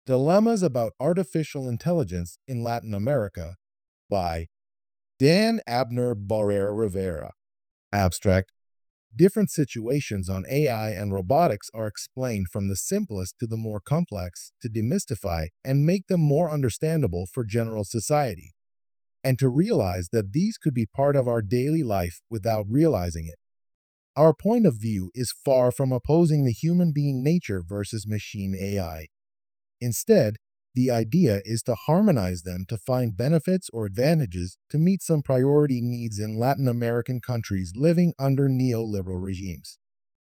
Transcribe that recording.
Dilemmas About Artificial Intelligence in Latin America by Dan Abner Barrera Rivera. Abstract. Different situations on AI and robotics are explained from the simplest to the more complex to demystify and make them more understandable for general society, and to realize that these could be part of our daily life without realizing it. Our point of view is far from opposing the human being nature versus machine AI. Instead, the idea is to harmonize them to find benefits or advantages to meet some priority needs in Latin American countries living under neoliberal regimes.